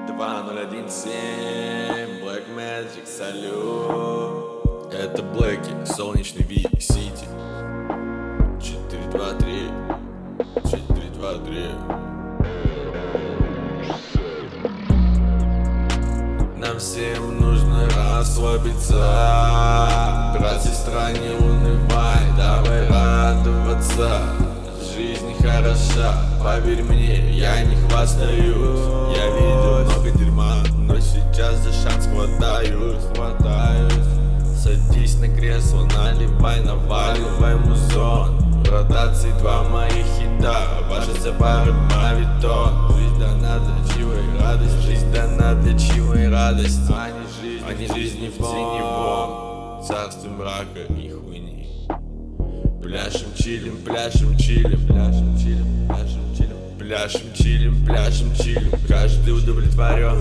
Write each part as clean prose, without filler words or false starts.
2017 Black Magic, салют. Это Блэки, солнечный Ви-Сити. 4-2-3, 4-2-3. Нам всем нужно расслабиться. Брат, сестра, не унывай, давай радоваться. Жизнь хороша, поверь мне, я не хвастаюсь. Я видел много дерьма, но сейчас за шанс хватаюсь. Садись на кресло, наливай, наваливай музон. В ротации два моих хита, ваша пара мавитон. Жизнь дана для чего и радость, жизнь дана для чего и радость, а не жизни в теневом царстве мрака и хуйни. Пляшем, чилим, пляшем, чилим, пляшем, чилим, пляшем, чилим, пляшем, чилим, пляшем, чилим. Каждый удовлетворен.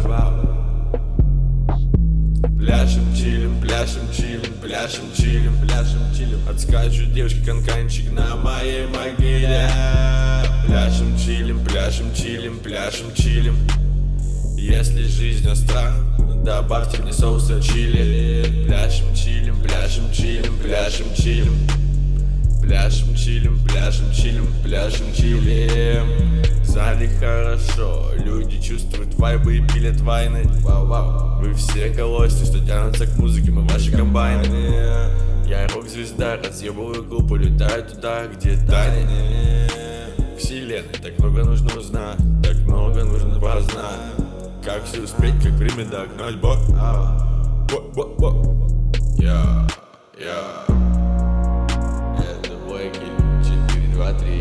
Пляшем, чилим, пляшем, чилим, пляшем, чилим, пляшем, чилим. Отскачут девушки канканчик на моей могиле. Пляшем, чилим, пляшем, чилим, пляшем, чилим. Если жизнь остра, добавьте мне соуса чили. Пляшем, чилим, пляшем, чилим, пляшем, чилим. Пляшем, чилим, пляшем, чилим, пляшем, чилим. В зале хорошо, люди чувствуют вайбы и пилят вайны. Вы все колосьте, что тянутся к музыке, мы ваши комбайны. Я рок-звезда, разъебываю клуб, улетаю туда, где тайны вселенной. Так много нужно узнать, так много нужно познать. Как все успеть, как время догнать, бо. Это Блэки, 4-2-3.